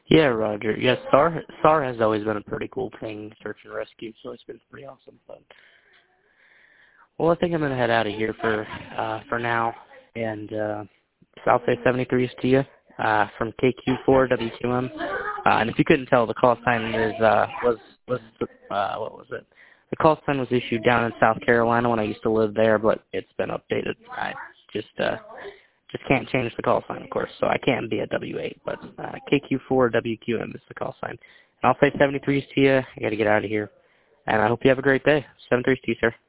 Yeah, Roger. Yes, SAR has always been a pretty cool thing, search and rescue, so it's been pretty awesome. But well, I think I'm gonna head out of here for now, and South Bay 73 is to you from KQ4 WQM. And if you couldn't tell, the call sign is was what was it? The call sign was issued down in South Carolina when I used to live there, but it's been updated. I just can't change the call sign, of course, so I can't be a W8, but KQ4 WQM is the call sign. And I'll say 73s to you. I got to get out of here, and I hope you have a great day. 73s to you, sir.